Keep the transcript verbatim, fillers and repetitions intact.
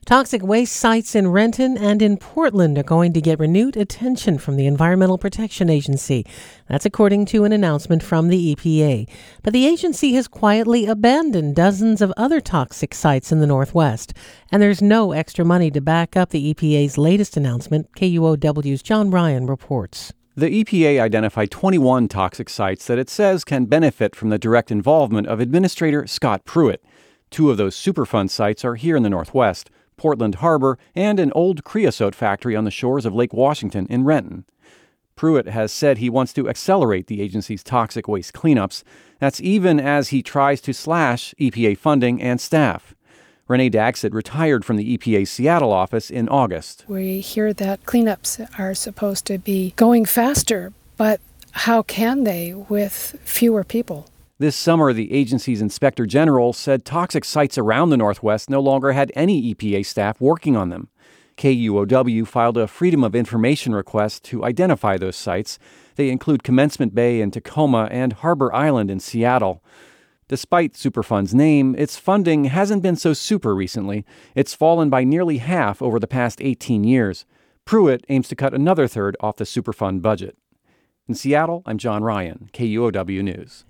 Toxic waste sites in Renton and in Portland are going to get renewed attention from the Environmental Protection Agency. That's according to an announcement from the E P A. But the agency has quietly abandoned dozens of other toxic sites in the Northwest. And there's no extra money to back up the E P A's latest announcement. K U O W's John Ryan reports. The E P A identified twenty-one toxic sites that it says can benefit from the direct involvement of Administrator Scott Pruitt. Two of those Superfund sites are here in the Northwest, Portland Harbor, and an old creosote factory on the shores of Lake Washington in Renton. Pruitt has said he wants to accelerate the agency's toxic waste cleanups. That's even as he tries to slash E P A funding and staff. Renee Dagsid retired from the E P A's Seattle office in August. We hear that cleanups are supposed to be going faster, but how can they with fewer people? This summer, the agency's inspector general said toxic sites around the Northwest no longer had any E P A staff working on them. K U O W filed a Freedom of Information request to identify those sites. They include Commencement Bay in Tacoma and Harbor Island in Seattle. Despite Superfund's name, its funding hasn't been so super recently. It's fallen by nearly half over the past eighteen years. Pruitt aims to cut another third off the Superfund budget. In Seattle, I'm John Ryan, K U O W News.